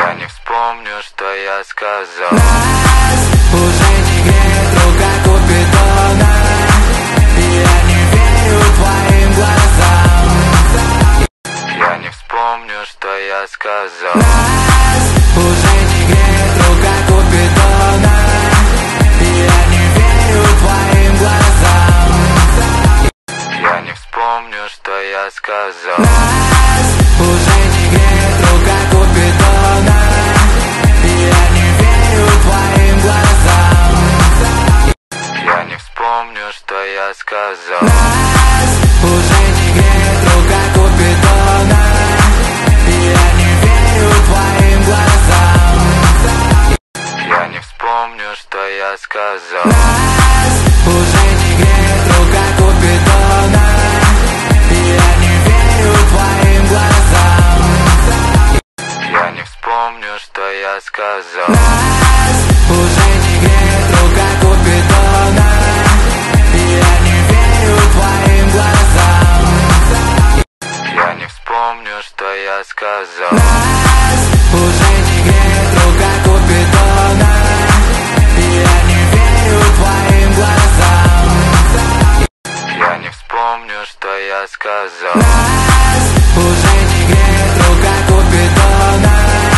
Я не вспомню, что я сказал. Нас уже не греет рука Купидона, и я не верю твоим глазам. Я не вспомню, что я сказал. Нас уже не греет рука Купидона, и я не верю твоим глазам. Я не вспомню, что я сказал. Нас уже не греет рука Купидона, и я не верю твоим глазам. Я не вспомню, что я сказал. Нас уже не греет рука Купидона, и я не верю твоим глазам. Я не вспомню, что я сказал. Нас уже не греет рука Купидона, и я не верю твоим глазам. Я не вспомню, что я сказал. Нас уже не греет рука Купидона, и я не верю твоим глазам. Я не вспомню, что я сказал. Нас уже не греет рука Купидона, и я не верю твоим глазам. Я не вспомню, что я сказал. Нас